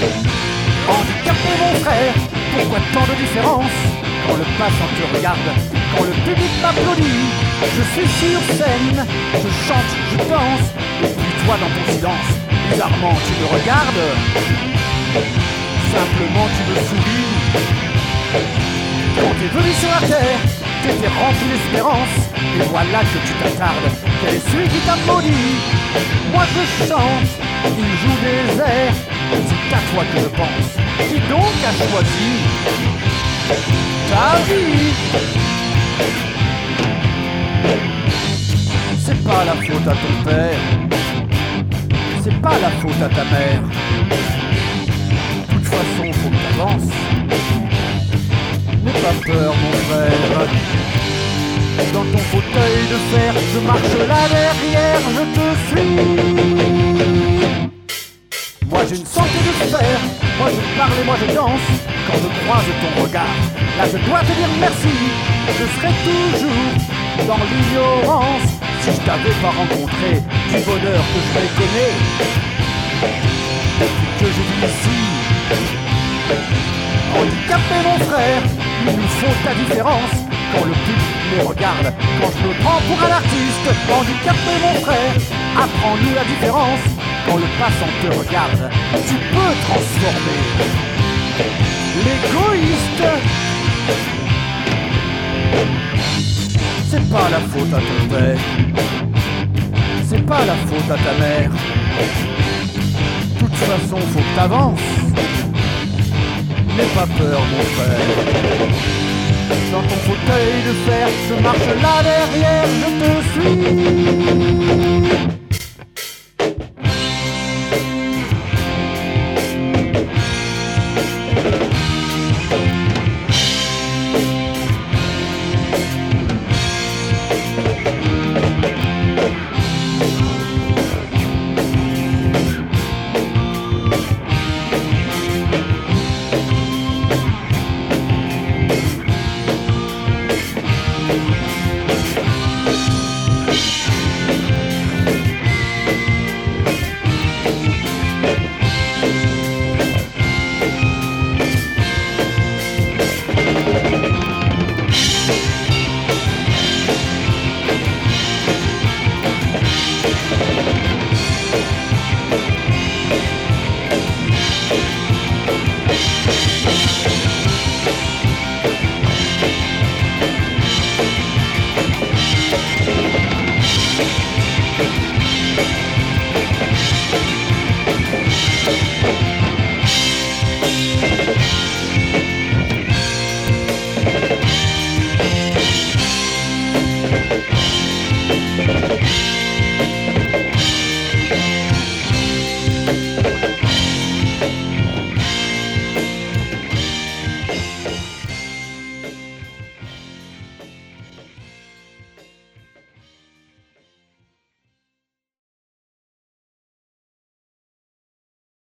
Handicapé mon frère, pourquoi tant de différence? Quand le passant te regarde, quand le public m'applaudit, je suis sur scène, je chante, je danse, et puis toi dans ton silence, bizarrement tu me regardes, simplement tu me souris. Quand t'es venu sur la terre, t'étais rempli d'espérance, et voilà que tu t'attardes, quel est celui qui t'a maudit? Moi je chante, il joue des airs, c'est à toi que je pense. Qui donc a choisi ta vie? C'est pas la faute à ton père, c'est pas la faute à ta mère. De toute façon, faut que t'avances. N'aie pas peur, mon frère. Dans ton fauteuil de fer, je marche là derrière, je te suis. Moi j'ai une santé de fer, moi je parle et moi je danse. Quand je croise ton regard, là je dois te dire merci. Je serai toujours dans l'ignorance si je t'avais pas rencontré du bonheur que je méconnais. Depuis que je vis ici, handicapé mon frère, il nous faut ta différence. Quand le public me regarde, quand je me prends pour un artiste, handicapé mon frère, apprends-nous la différence. Quand le passant te regarde, tu peux transformer l'égoïste. C'est pas la faute à ton père, c'est pas la faute à ta mère. De toute façon, faut que t'avances. N'aie pas peur, mon frère. Dans ton fauteuil de fer, je marche là derrière, je te suis.